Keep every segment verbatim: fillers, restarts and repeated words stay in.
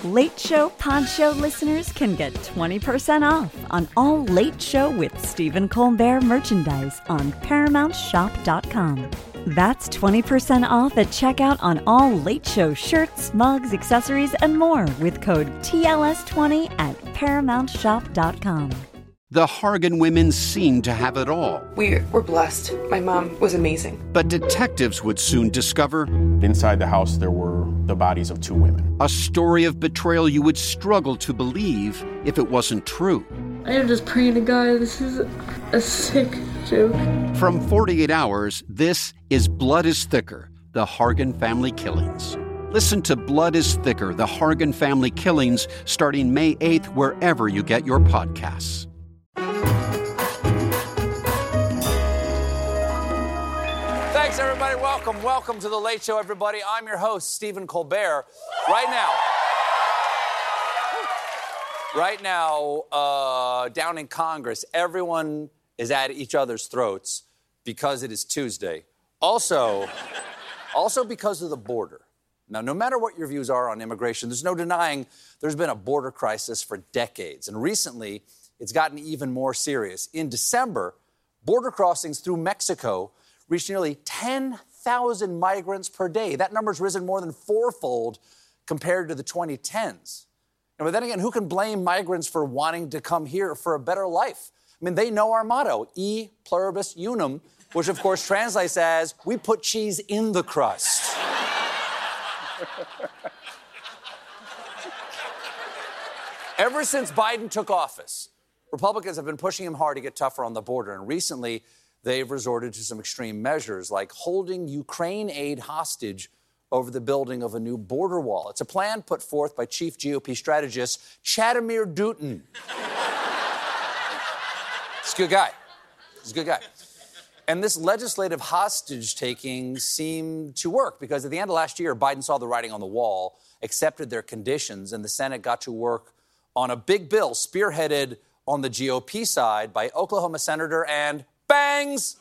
Late Show Pod Show listeners can get twenty percent off on all Late Show with Stephen Colbert merchandise on Paramount Shop dot com. That's twenty percent off at checkout on all Late Show shirts, mugs, accessories, and more with code T L S twenty at Paramount Shop dot com. The Hargan women seemed to have it all. We were blessed. My mom was amazing. But detectives would soon discover inside the house there were the bodies of two women. A story of betrayal you would struggle to believe if it wasn't true. I am just praying to God, this is a sick joke. From forty-eight hours, this is Blood is Thicker, the Hargan family killings. Listen to Blood is Thicker, the Hargan family killings, starting May eighth, wherever you get your podcasts. Thanks, everybody. Welcome. Welcome to The Late Show, everybody. I'm your host, Stephen Colbert. Right now, right now, uh, down in Congress, everyone is at each other's throats because it is Tuesday. Also, also because of the border. Now, no matter what your views are on immigration, there's no denying there's been a border crisis for decades. And recently, it's gotten even more serious. In December, border crossings through Mexico reached nearly ten thousand migrants per day. That number's risen more than fourfold compared to the twenty tens. And but then again, who can blame migrants for wanting to come here for a better life? I mean, they know our motto, E pluribus unum, which of course translates as, we put cheese in the crust. Ever since Biden took office, Republicans have been pushing him hard to get tougher on the border, and recently they've resorted to some extreme measures like holding Ukraine aid hostage over the building of a new border wall. It's a plan put forth by Chief G O P strategist Chadimir Dutton. He's a good guy. He's a good guy. And this legislative hostage-taking seemed to work because at the end of last year, Biden saw the writing on the wall, accepted their conditions, and the Senate got to work on a big bill spearheaded on the G O P side by Oklahoma Senator and bangs!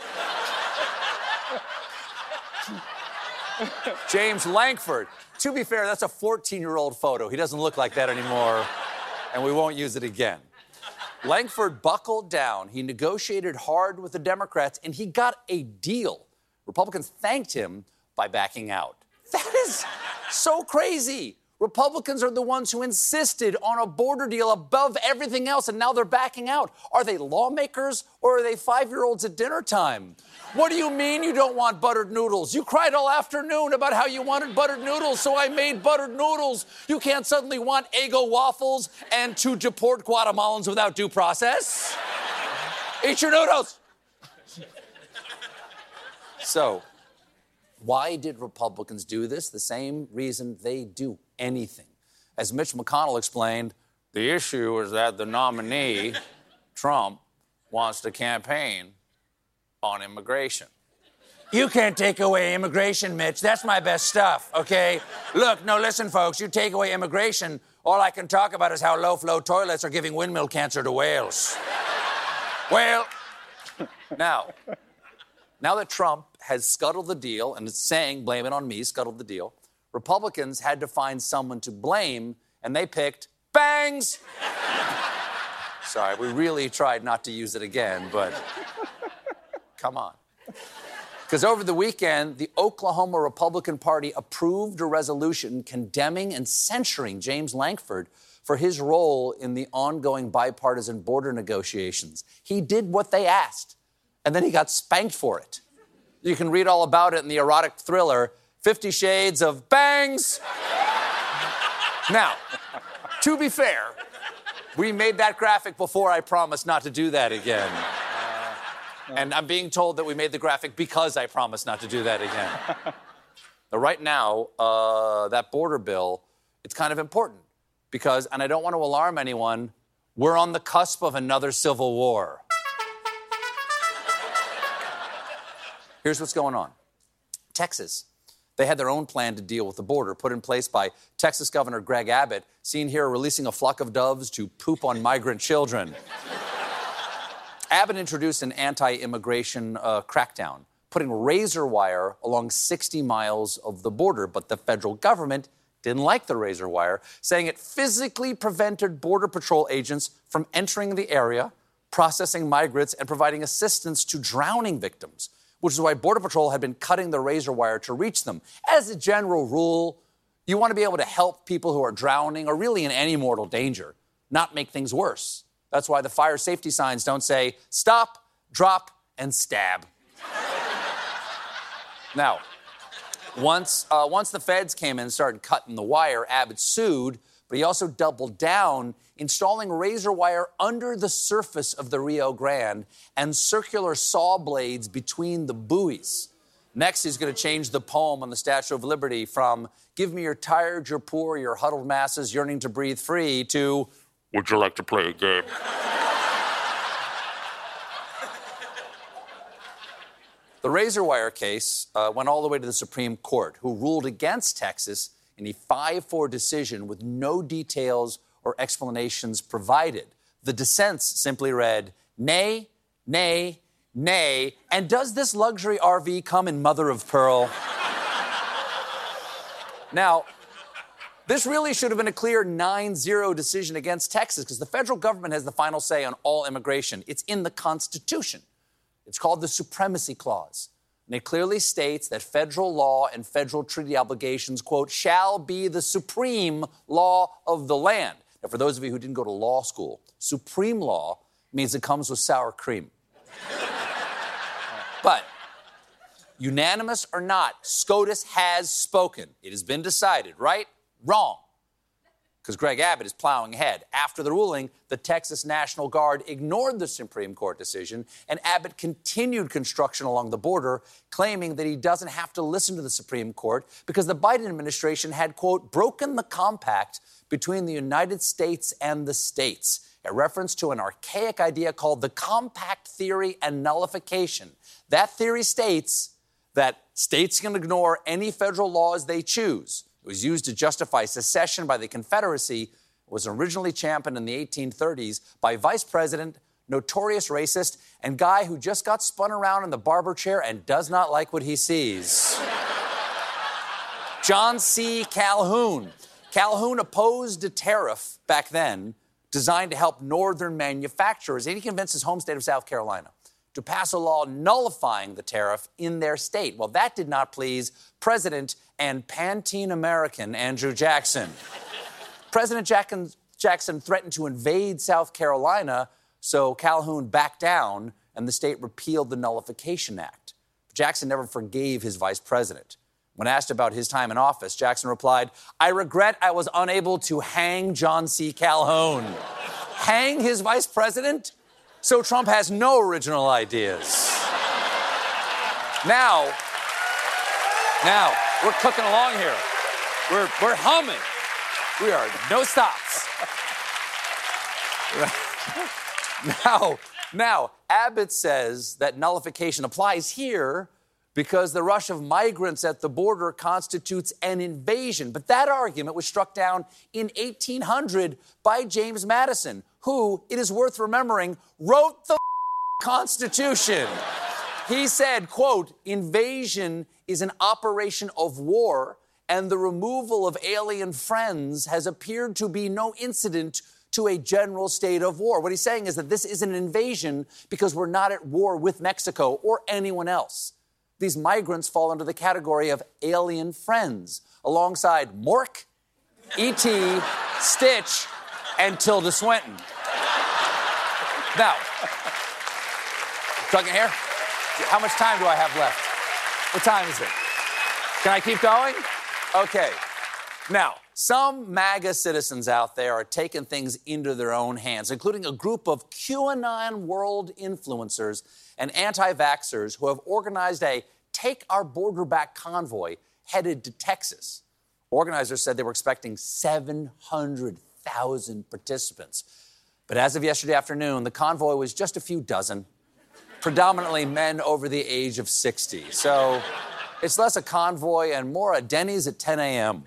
James Lankford. To be fair, that's a fourteen-year-old photo. He doesn't look like that anymore, and we won't use it again. Lankford buckled down. He negotiated hard with the Democrats, and he got a deal. Republicans thanked him by backing out. That is so crazy. Republicans are the ones who insisted on a border deal above everything else, and now they're backing out. Are they lawmakers or are they five-year-olds at dinner time? What do you mean you don't want buttered noodles? You cried all afternoon about how you wanted buttered noodles, so I made buttered noodles. You can't suddenly want Eggo waffles and to deport Guatemalans without due process. Eat your noodles. So, why did Republicans do this? The same reason they do anything. As Mitch McConnell explained, the issue is that the nominee, Trump, wants to campaign on immigration. You can't take away immigration, Mitch. That's my best stuff, okay? Look, no, listen, folks, you take away immigration, all I can talk about is how low-flow toilets are giving windmill cancer to whales. Well, now, now that Trump has scuttled the deal and is saying, blame it on me, scuttled the deal, Republicans had to find someone to blame, and they picked bangs. Sorry, we really tried not to use it again, but come on. Because over the weekend, the Oklahoma Republican Party approved a resolution condemning and censuring James Lankford for his role in the ongoing bipartisan border negotiations. He did what they asked, and then he got spanked for it. You can read all about it in the erotic thriller, Fifty Shades of Bangs. Now, to be fair, we made that graphic before I promised not to do that again. Uh, and I'm being told that we made the graphic because I promised not to do that again. Now, right now, uh, that border bill, it's kind of important because, and I don't want to alarm anyone, we're on the cusp of another civil war. Here's what's going on. Texas. They had their own plan to deal with the border, put in place by Texas Governor Greg Abbott, seen here releasing a flock of doves to poop on migrant children. Abbott introduced an anti-immigration uh, crackdown, putting razor wire along sixty miles of the border, but the federal government didn't like the razor wire, saying it physically prevented Border Patrol agents from entering the area, processing migrants, and providing assistance to drowning victims, which is why Border Patrol had been cutting the razor wire to reach them. As a general rule, you want to be able to help people who are drowning or really in any mortal danger, not make things worse. That's why the fire safety signs don't say, stop, drop, and stab. Now, once, uh, once the feds came in and started cutting the wire, Abbott sued, but he also doubled down, installing razor wire under the surface of the Rio Grande and circular saw blades between the buoys. Next, he's going to change the poem on the Statue of Liberty from "Give me your tired, your poor, your huddled masses yearning to breathe free" to "Would you like to play a game?" The razor wire case uh, went all the way to the Supreme Court, who ruled against Texas in a five four decision with no details or explanations provided. The dissents simply read, nay, nay, nay, and does this luxury R V come in mother of pearl? Now, this really should have been a clear nine zero decision against Texas because the federal government has the final say on all immigration. It's in the Constitution. It's called the Supremacy Clause. And it clearly states that federal law and federal treaty obligations, quote, shall be the supreme law of the land. Now, for those of you who didn't go to law school, supreme law means it comes with sour cream. But, unanimous or not, SCOTUS has spoken. It has been decided, right? Wrong. Because Greg Abbott is plowing ahead. After the ruling, the Texas National Guard ignored the Supreme Court decision, and Abbott continued construction along the border, claiming that he doesn't have to listen to the Supreme Court because the Biden administration had, quote, broken the compact between the United States and the states, a reference to an archaic idea called the compact theory and nullification. That theory states that states can ignore any federal laws they choose. It was used to justify secession by the Confederacy. It was originally championed in the eighteen thirties by Vice President, notorious racist, and guy who just got spun around in the barber chair and does not like what he sees. John C. Calhoun. Calhoun opposed a tariff back then designed to help northern manufacturers, and he convinced his home state of South Carolina to pass a law nullifying the tariff in their state. Well, that did not please President and Pantene American Andrew Jackson. President Jackson threatened to invade South Carolina, so Calhoun backed down and the state repealed the Nullification Act. Jackson never forgave his vice president. When asked about his time in office, Jackson replied, "I regret I was unable to hang John C. Calhoun." Hang his vice president? So Trump has no original ideas. Now, now, we're cooking along here. We're, we're humming. We are no stops. now, now, Abbott says that nullification applies here because the rush of migrants at the border constitutes an invasion. But that argument was struck down in eighteen hundred by James Madison, who, it is worth remembering, wrote the Constitution. He said, quote, "Invasion is an operation of war, and the removal of alien friends has appeared to be no incident to a general state of war." What he's saying is that this is an invasion because we're not at war with Mexico or anyone else. These migrants fall into the category of alien friends, alongside Mork, E T, Stitch, and Tilda Swinton. Now, tugging here? How much time do I have left? What time is it? Can I keep going? Okay. Now, some MAGA citizens out there are taking things into their own hands, including a group of QAnon world influencers and anti-vaxxers who have organized a Take Our Border Back convoy headed to Texas. Organizers said they were expecting seven hundred thousand participants. But as of yesterday afternoon, the convoy was just a few dozen, predominantly men over the age of sixty. So it's less a convoy and more a Denny's at ten a.m.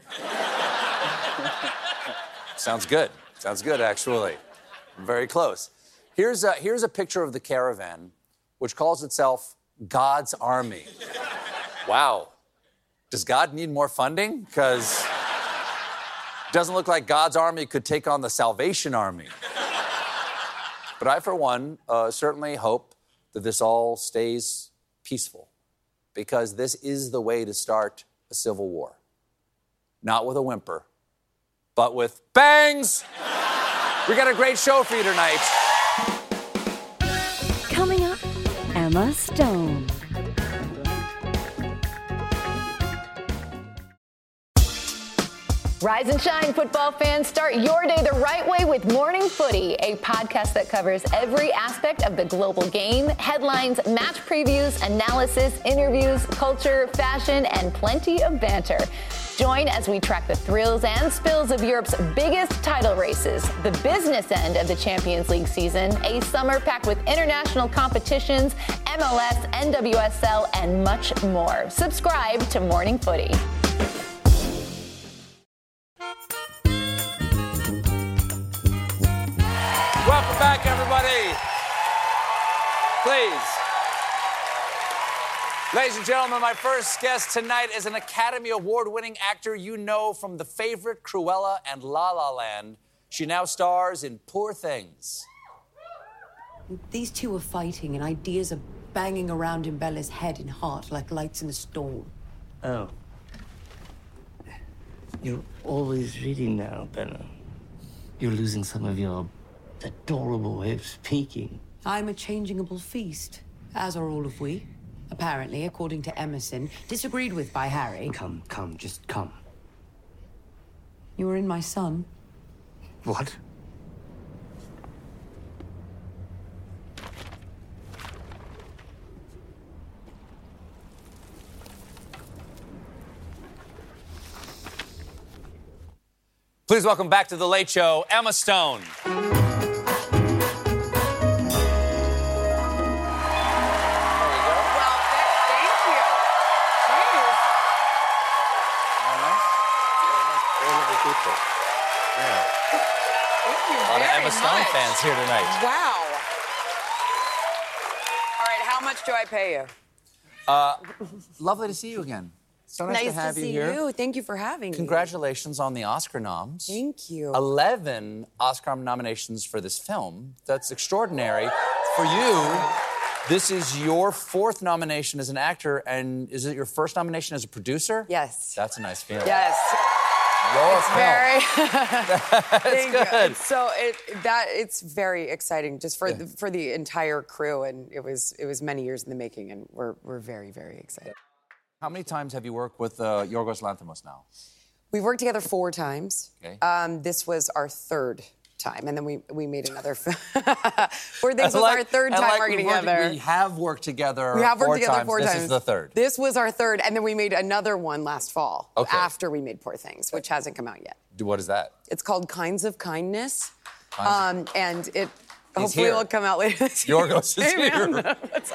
Sounds good. Sounds good, actually. Very close. Here's a, here's a picture of the caravan, which calls itself God's Army. Wow. Does God need more funding? Because Doesn't look like God's army could take on the Salvation Army. But I, for one, uh, certainly hope that this all stays peaceful, because this is the way to start a civil war. Not with a whimper, but with bangs. We got a great show for you tonight. Coming up, Emma Stone. Rise and shine, football fans. Start your day the right way with Morning Footy, a podcast that covers every aspect of the global game, headlines, match previews, analysis, interviews, culture, fashion, and plenty of banter. Join as we track the thrills and spills of Europe's biggest title races, the business end of the Champions League season, a summer packed with international competitions, M L S, N W S L, and much more. Subscribe to Morning Footy. Welcome back, everybody. Please. Ladies and gentlemen, my first guest tonight is an Academy Award-winning actor you know from The Favorite, Cruella, and La La Land. She now stars in Poor Things. These two are fighting and ideas are banging around in Bella's head and heart like lights in a storm. Oh. You're always reading now, Bella. You're losing some of your adorable way of speaking. I'm a changeable feast, as are all of we. Apparently, according to Emerson, disagreed with by Harry. Come, come, just come. You were in my son. What? Please welcome back to The Late Show, Emma Stone. Emma Stone fans here tonight. Wow. All right, how much do I pay you? Uh, lovely to see you again. So nice, nice to have to you see here. you. Thank you for having Congratulations me. on the Oscar noms. Thank you. eleven Oscar nominations for this film. That's extraordinary. For you, this is your fourth nomination as an actor, and is it your first nomination as a producer? Yes. That's a nice feeling. Yes. Your it's film. very. That's good. So it that it's very exciting just for yeah. the, for the entire crew, and it was it was many years in the making, and we're we're very very excited. How many times have you worked with uh, Yorgos Lanthimos now? We've worked together four times. Okay. Um, this was our third time, and then we we made another film. Four Things was like, our third time like working we worked, together. We have worked together We have worked four together times. four this times. This is the third. This was our third, and then we made another one last fall okay. after we made Poor Things, which hasn't come out yet. What is that? It's called Kinds of Kindness, Kinds um, and it He's hopefully here. will come out later this year. Yorgos is hey, here. Man, what's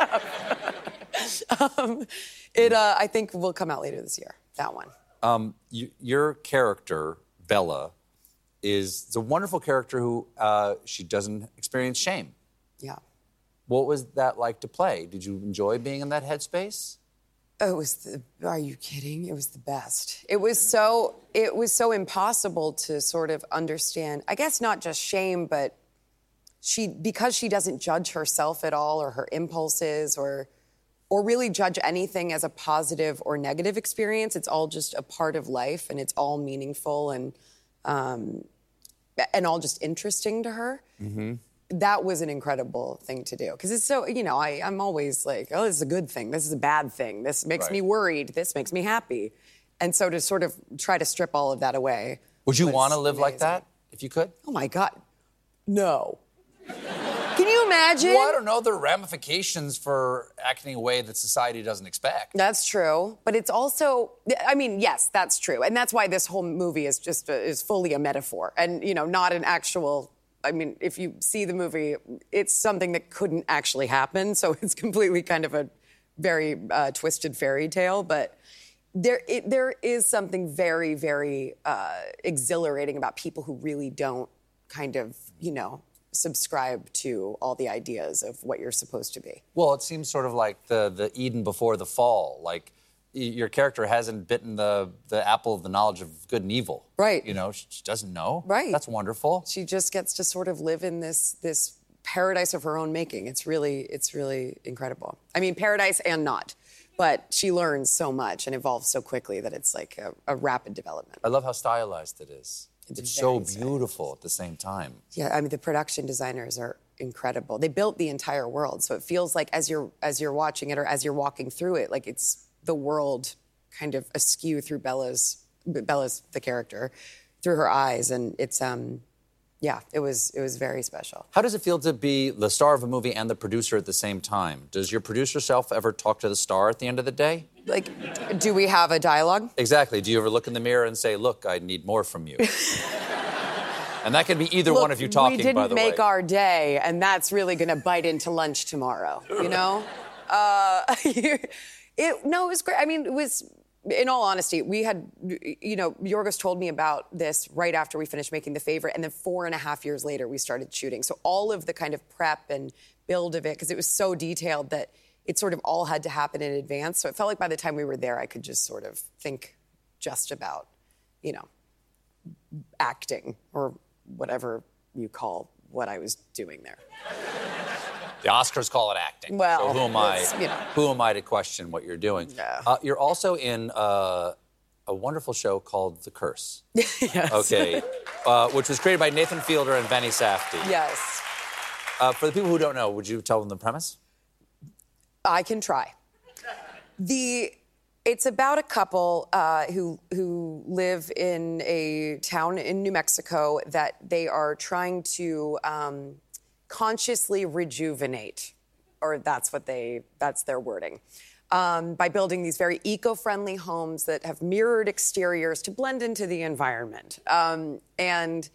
up? um, it, uh, I think, will come out later this year. That one. Um, you, your character, Bella, is it's a wonderful character who uh, she doesn't experience shame. Yeah. What was that like to play? Did you enjoy being in that headspace? Oh, it was the, are you kidding? It was the best. It was so it was so impossible to sort of understand. I guess not just shame, but she because she doesn't judge herself at all or her impulses or or really judge anything as a positive or negative experience. It's all just a part of life, and it's all meaningful and um, and all just interesting to her. Mm-hmm. That was an incredible thing to do. Because it's so, you know, I, I'm always like, oh, this is a good thing. This is a bad thing. This makes right. me worried. This makes me happy. And so to sort of try to strip all of that away. Would you want to live amazing. like that if you could? Oh, my God. No. Can you imagine? Well, I don't know. There are ramifications for acting a way that society doesn't expect. That's true. But it's also, I mean, yes, that's true. And that's why this whole movie is just, a, is fully a metaphor and, you know, not an actual, I mean, if you see the movie, it's something that couldn't actually happen. So it's completely kind of a very uh, twisted fairy tale. But there, it, there is something very, very uh, exhilarating about people who really don't kind of, you know, subscribe to all the ideas of what you're supposed to be. Well, it seems sort of like the, the Eden before the fall. Like, your character hasn't bitten the, the apple of the knowledge of good and evil. Right. You know, she, she doesn't know. Right. That's wonderful. She just gets to sort of live in this this paradise of her own making. It's really, it's really incredible. I mean, paradise and not. But she learns so much and evolves so quickly that it's like a, a rapid development. I love how stylized it is. It's, it's so beautiful at the same time. Yeah, I mean, the production designers are incredible. They built the entire world, so it feels like as you're as you're watching it or as you're walking through it, like it's the world kind of askew through Bella's Bella's the character through her eyes, and it's um yeah, it was it was very special. How does it feel to be the star of a movie and the producer at the same time? Does your producer self ever talk to the star at the end of the day? Like, do we have a dialogue? Exactly. Do you ever look in the mirror and say, "Look, I need more from you"? And that can be either Look, one of you talking, we didn't by the make way. our day, and that's really going to bite into lunch tomorrow, you know? uh, it, no, it was great. I mean, it was, in all honesty, we had, you know, Yorgos told me about this right after we finished making The Favorite, and then four and a half years later, we started shooting. So all of the kind of prep and build of it, because it was so detailed that it sort of all had to happen in advance. So it felt like by the time we were there, I could just sort of think just about, you know, acting or whatever you call what I was doing there. The Oscars call it acting. Well, so who am I? you know. Who am I to question what you're doing? Yeah. Uh, you're also in uh, a wonderful show called The Curse. Yes. Okay, uh, which was created by Nathan Fielder and Benny Safdie. Yes. Uh, for the people who don't know, would you tell them the premise? I can try. The it's about a couple uh, who who live in a town in New Mexico that they are trying to um, consciously rejuvenate, or that's what they that's their wording, um, by building these very eco-friendly homes that have mirrored exteriors to blend into the environment. Um, and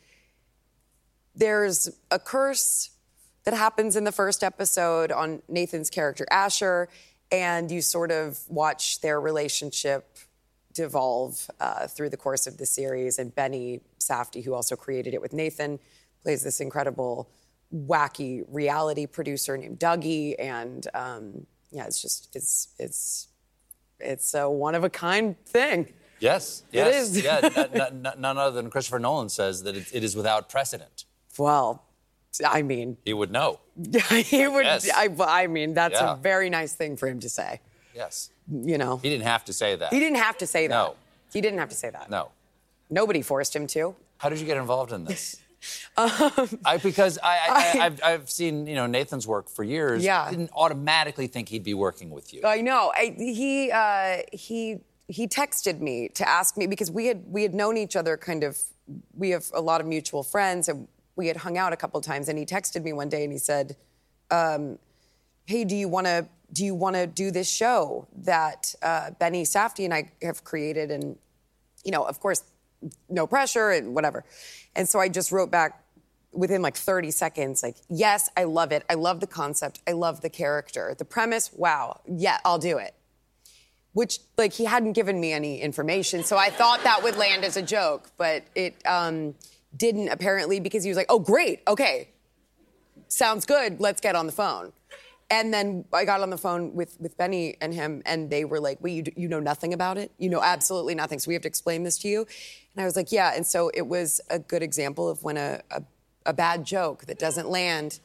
there's a curse that happens in the first episode on Nathan's character, Asher, and you sort of watch their relationship devolve uh, through the course of the series. And Benny Safdie, who also created it with Nathan, plays this incredible, wacky reality producer named Dougie. And um, yeah, it's just, it's, it's, it's a one-of-a-kind thing. Yes, It yes. is. Yeah, n- n- n- none other than Christopher Nolan says that it, it is without precedent. Well, I mean... He would know. he would. Yes. I, I mean, that's Yeah. a very nice thing for him to say. Yes. You know. He didn't have to say that. He didn't have to say that. No. He didn't have to say that. No. Nobody forced him to. How did you get involved in this? um, I, because I, I, I- I, I've, I've seen, you know, Nathan's work for years. Yeah. Didn't automatically think he'd be working with you. I know. I, he uh, he he texted me to ask me because we had we had known each other kind of. We have a lot of mutual friends, and we had hung out a couple times. And he texted me one day, and he said, um, "Hey, do you want to do you want to do this show that uh, Benny Safdie and I have created?" And you know, of course, no pressure and whatever. And so I just wrote back within like thirty seconds, like, yes, I love it. I love the concept. I love the character. The premise, wow. Yeah, I'll do it. Which, like, he hadn't given me any information, so I thought that would land as a joke, but it um, didn't apparently because he was like, oh, great, okay. Sounds good, let's get on the phone. And then I got on the phone with, with Benny and him, and they were like, wait, you, you know nothing about it? You know absolutely nothing, so we have to explain this to you? And I was like, yeah, and so it was a good example of when a, a, a bad joke that doesn't land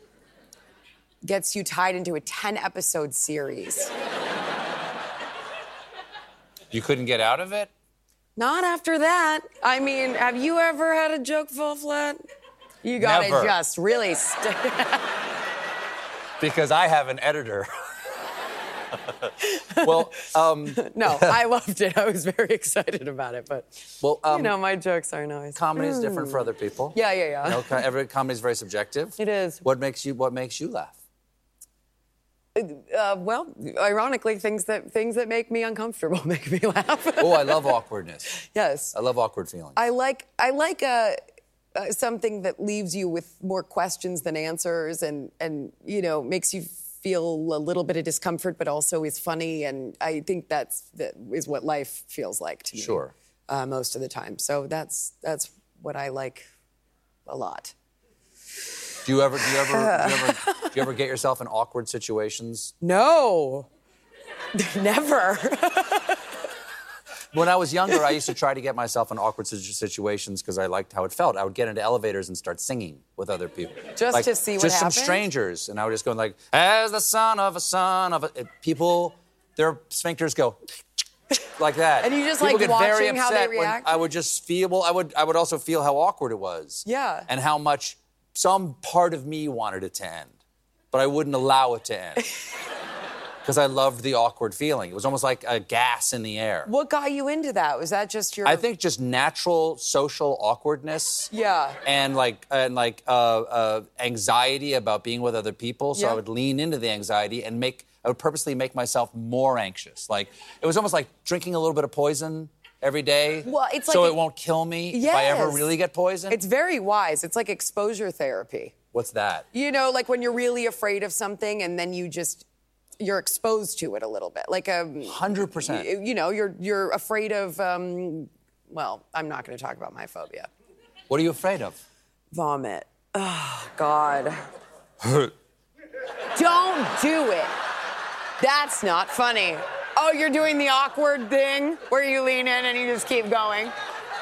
gets you tied into a ten-episode series. You couldn't get out of it? Not after that. I mean, have you ever had a joke fall flat? You gotta Never. just really... St- Because I have an editor. Well, um... No, I loved it. I was very excited about it, but... Well, um, you know, my jokes aren't always... Comedy is different for other people. Yeah, yeah, yeah. You know, co- every comedy is very subjective. It is. What makes you What makes you laugh? Uh, well, ironically, things that things that make me uncomfortable make me laugh. Oh, I love awkwardness. Yes. I love awkward feelings. I like I like uh, uh, something that leaves you with more questions than answers, and and you know makes you feel a little bit of discomfort, but also is funny. And I think that's that is what life feels like to me. Sure. Uh, most of the time. So that's that's what I like a lot. Do you ever do you ever do you ever, do you ever get yourself in awkward situations? No. Never. When I was younger, I used to try to get myself in awkward situations because I liked how it felt. I would get into elevators and start singing with other people. Just like, to see what just happened? Just some strangers. And I would just go like, as the son of a son of a... It, people, their sphincters go like that. And you just people like get very watching how they upset when react? I would just feel... Well, I would, I would also feel how awkward it was. Yeah. And how much some part of me wanted it to end. But I wouldn't allow it to end. Because I loved the awkward feeling. It was almost like a gas in the air. What got you into that? Was that just your... I think just natural social awkwardness. Yeah. And like and like uh, uh, anxiety about being with other people. So Yeah. I would lean into the anxiety and make I would purposely make myself more anxious. Like it was almost like drinking a little bit of poison every day. Well, it's so like it won't kill me Yes. if I ever really get poisoned. It's very wise. It's like exposure therapy. What's that? You know, like when you're really afraid of something and then you just... you're exposed to it a little bit, like a hundred percent. You know, you're you're afraid of. Um, well, I'm not going to talk about my phobia. What are you afraid of? Vomit. Oh God. Don't do it. That's not funny. Oh, you're doing the awkward thing where you lean in and you just keep going.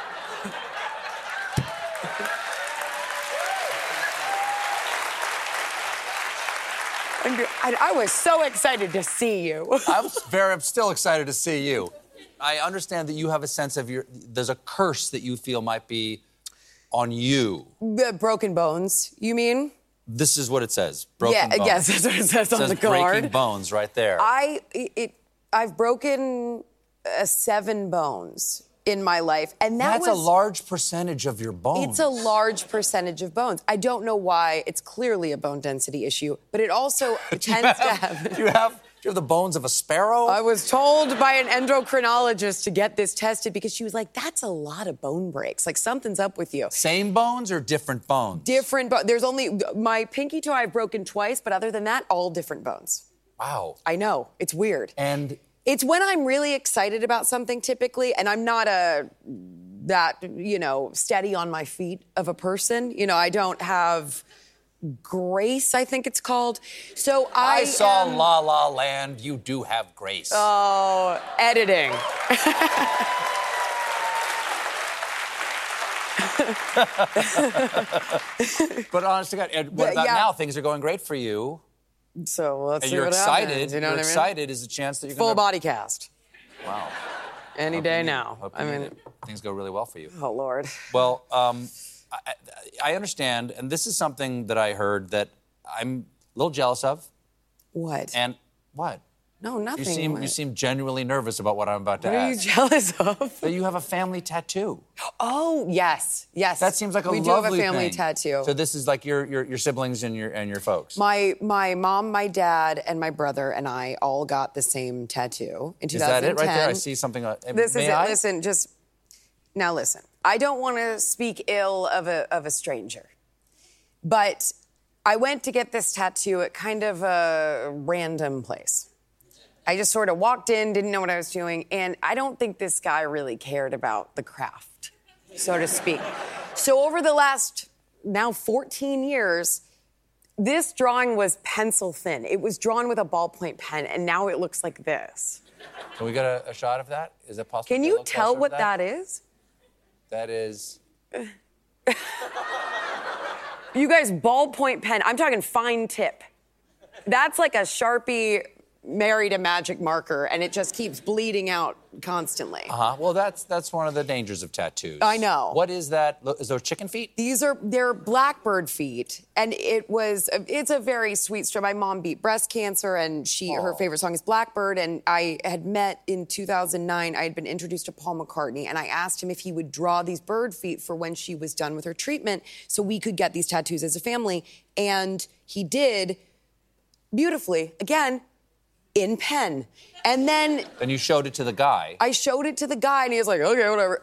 I, I was so excited to see you. I'm very, I'm still excited to see you. I understand that you have a sense of your, there's a curse that you feel might be on you. The broken bones, you mean? This is what it says. Broken yeah, bones. yes, that's what it says it on says the card. Breaking bones right there. I, it, I've broken uh, seven bones in my life, and that That's was, a large percentage of your bones. It's a large percentage of bones. I don't know why. It's clearly a bone density issue, but it also tends have, to have... Do you have, do you have the bones of a sparrow? I was told by an endocrinologist to get this tested because she was like, that's a lot of bone breaks. Like, something's up with you. Same bones or different bones? Different bones. There's only... My pinky toe I've broken twice, but other than that, all different bones. Wow. I know. It's weird. And... It's when I'm really excited about something, typically, and I'm not a that, you know, steady on my feet of a person. You know, I don't have grace, I think it's called. So I I saw am, La La Land. You do have grace. Oh, editing. But honest to God, what Yeah, about yeah. now? Things are going great for you. So let's And see you're what excited. happens, you know you're what I mean? excited is a chance that you're Full gonna... body cast. Wow. Any Hope day you- now. hope I you- mean, things go really well for you. oh Lord. Well, um, I, I understand, and this is something that I heard that I'm a little jealous of. What? And what? No, nothing. You seem you seem genuinely nervous about what I'm about to What are you ask. jealous of? That you have a family tattoo. Oh, yes, yes. That seems like a we lovely do have a family thing. tattoo. So this is like your your, your siblings and your and your folks. My my mom, my dad, and my brother and I all got the same tattoo in two Is thousand ten. that it right there? I see something. Uh, This may is it. I? Listen, just now listen. I don't want to speak ill of a of a stranger, but I went to get this tattoo at kind of a random place. I just sort of walked in, didn't know what I was doing, and I don't think this guy really cared about the craft, so to speak. So over the last now fourteen years, this drawing was pencil thin. It was drawn with a ballpoint pen, and now it looks like this. Can we get a, a shot of that? Is it possible? Can to you look tell closer at what that is? That is. You guys, ballpoint pen. I'm talking fine tip. That's like a Sharpie married a magic marker, and it just keeps bleeding out constantly. Uh huh. Well, that's that's one of the dangers of tattoos. I know. What is that? Look, is those chicken feet? These are they're blackbird feet, and it was it's a very sweet story. My mom beat breast cancer, and she her favorite song is Blackbird. And I had met in two thousand nine. I had been introduced to Paul McCartney, and I asked him if he would draw these bird feet for when she was done with her treatment, so we could get these tattoos as a family. And he did beautifully again in pen. And then Then you showed it to the guy. I showed it to the guy, and he was like, okay, whatever.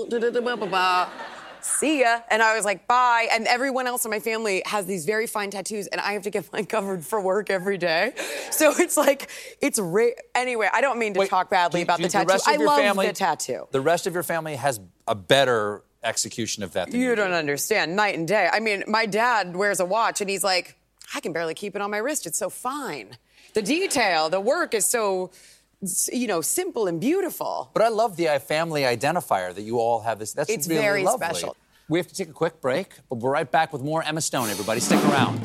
See ya. And I was like, bye. And everyone else in my family has these very fine tattoos, and I have to get mine covered for work every day. So it's like, it's ra- Anyway, I don't mean to Wait, talk badly do- about do the tattoo. rest of I your love family- the tattoo. The rest of your family has a better execution of that than you, You do. don't understand. Night and day. I mean, my dad wears a watch, and he's like, I can barely keep it on my wrist. It's so fine. The detail, the work is so you know, simple and beautiful. But I love the family identifier that you all have this. That's It's really very lovely. special. We have to take a quick break, but we're right back with more Emma Stone, everybody. Stick around.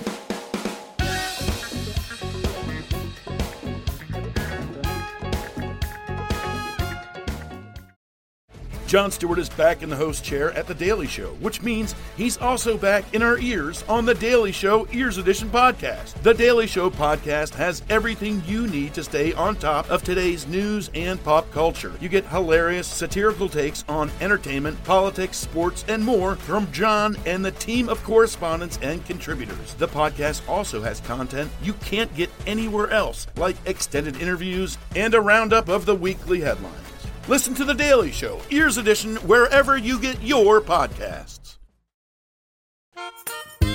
Jon Stewart is back in the host chair at The Daily Show, which means he's also back in our ears on The Daily Show Ears Edition podcast. The Daily Show podcast has everything you need to stay on top of today's news and pop culture. You get hilarious, satirical takes on entertainment, politics, sports, and more from Jon and the team of correspondents and contributors. The podcast also has content you can't get anywhere else, like extended interviews and a roundup of the weekly headlines. Listen to The Daily Show, Ears Edition, wherever you get your podcasts. Hey,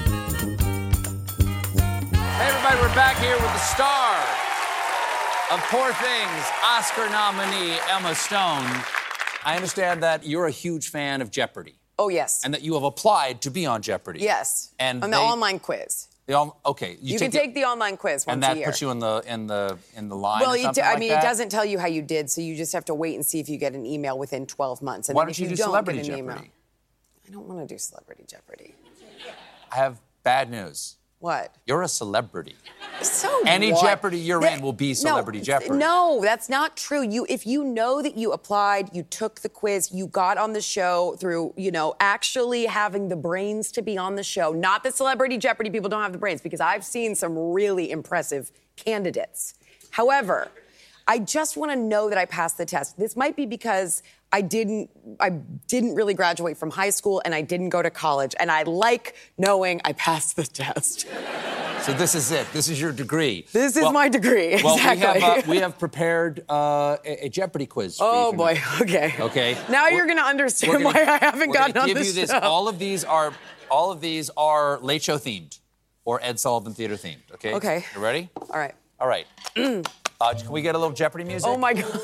everybody, we're back here with the star of Poor Things, Oscar nominee Emma Stone. I understand that you're a huge fan of Jeopardy. Oh, yes. And that you have applied to be on Jeopardy. Yes. And on they, the online quiz. The on, okay. You, you take can take the, the online quiz once and that a year. puts you in the in the in the line. Well, or something it, I like mean, that? it doesn't tell you how you did, so you just have to wait and see if you get an email within twelve months. And Why then don't if you, you do don't Celebrity get an Jeopardy? Email, I don't want to do Celebrity Jeopardy. I have bad news. What? You're a celebrity. So Any what? Jeopardy you're that, in will be Celebrity no, Jeopardy. No, that's not true. You, if you know that you applied, you took the quiz, you got on the show through, you know, actually having the brains to be on the show. Not that Celebrity Jeopardy people don't have the brains, because I've seen some really impressive candidates. However, I just want to know that I passed the test. This might be because I didn't I didn't really graduate from high school and I didn't go to college, and I like knowing I passed the test. So this is it. This is your degree. This is well, my degree. Exactly. Well, we have, uh, we have prepared uh, a, a Jeopardy quiz. For oh you boy. tonight. Okay. Okay. Now we're, you're going to understand gonna, why I haven't gotten on give the you this. show. All of these are all of these are Late Show themed, or Ed Sullivan Theater themed. Okay. Okay. You ready? All right. All right. uh, can we get a little Jeopardy music? Oh my God.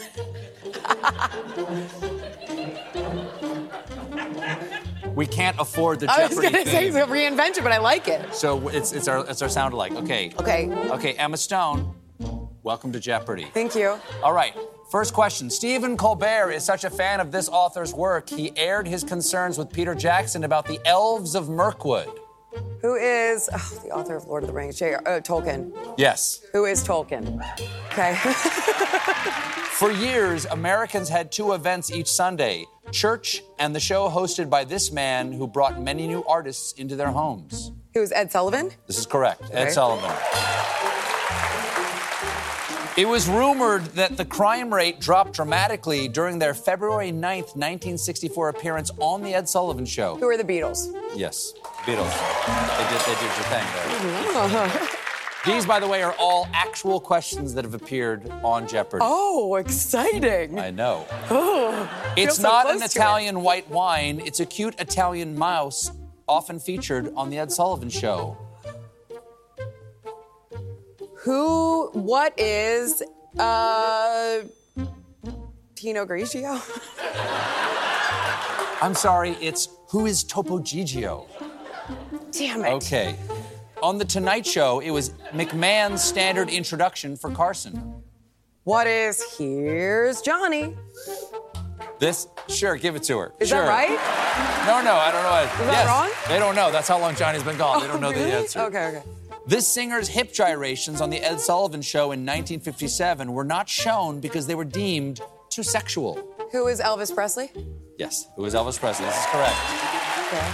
We can't afford the I Jeopardy was going to say theme. it's a reinvention, but I like it. So it's it's our it's our sound alike. Okay. Okay. Okay, Emma Stone, welcome to Jeopardy. Thank you. All right. First question. Stephen Colbert is such a fan of this author's work, he aired his concerns with Peter Jackson about the elves of Mirkwood. Who is oh, the author of Lord of the Rings? J. Uh, Tolkien. Yes. Who is Tolkien? Okay. For years, Americans had two events each Sunday, church and the show hosted by this man who brought many new artists into their homes. Who's Ed Sullivan? This is correct. Okay. Ed Sullivan. It was rumored that the crime rate dropped dramatically during their February ninth, nineteen sixty-four appearance on The Ed Sullivan Show. Who are the Beatles? Yes, Beatles. They did, they did your thing there. These, by the way, are all actual questions that have appeared on Jeopardy. Oh, exciting. I know. Oh, It's so not an close to Italian white wine. It's a cute Italian mouse, often featured on The Ed Sullivan Show. Who, what is, uh, Pinot Grigio? I'm sorry, it's who is Topo Gigio? Damn it. Okay. On The Tonight Show, it was McMahon's standard introduction for Carson. What is Here's Johnny? This? Sure, give it to her. Is sure. that right? No, no, I don't know. Is yes, that wrong? They don't know. That's how long Johnny's been gone. Oh, they don't know really? the answer. Okay, okay. This singer's hip gyrations on The Ed Sullivan Show in nineteen fifty-seven were not shown because they were deemed too sexual. Who is Elvis Presley? Yes, it was Elvis Presley. This is correct. Okay.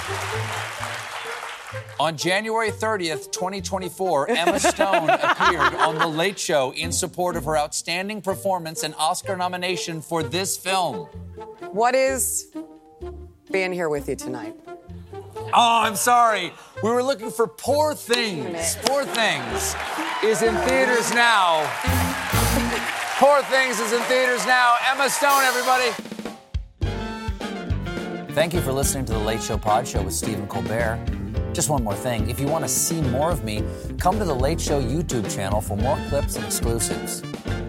On January thirtieth, twenty twenty-four, Emma Stone appeared on The Late Show in support of her outstanding performance and Oscar nomination for this film. What is being here with you tonight? Oh, I'm sorry. We were looking for Poor Things. Poor Things is in theaters now. Poor Things is in theaters now. Emma Stone, everybody. Thank you for listening to The Late Show Pod Show with Stephen Colbert. Just one more thing. If you want to see more of me, come to The Late Show YouTube channel for more clips and exclusives.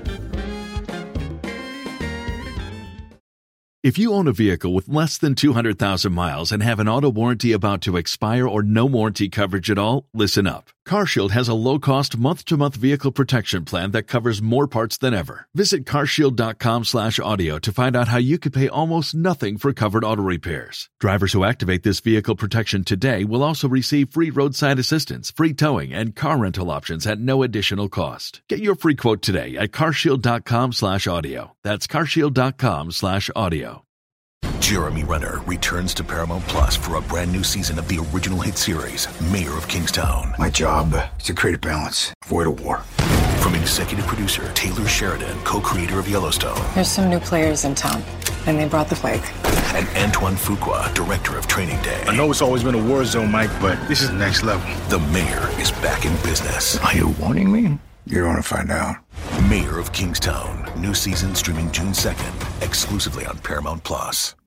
If you own a vehicle with less than two hundred thousand miles and have an auto warranty about to expire or no warranty coverage at all, listen up. CarShield has a low-cost month-to-month vehicle protection plan that covers more parts than ever. Visit carshield.com slash audio to find out how you could pay almost nothing for covered auto repairs. Drivers who activate this vehicle protection today will also receive free roadside assistance, free towing, and car rental options at no additional cost. Get your free quote today at carshield.com slash audio. That's carshield.com slash audio. Jeremy Renner returns to Paramount Plus for a brand new season of the original hit series, Mayor of Kingstown. My job is to create a balance, avoid a war. From executive producer Taylor Sheridan, co-creator of Yellowstone. There's some new players in town, and they brought the plague. And Antoine Fuqua, director of Training Day. I know it's always been a war zone, Mike, but this is the next level. The Mayor is back in business. Are you warning me? You're going to find out. Mayor of Kingstown. New season streaming June second, exclusively on Paramount Plus.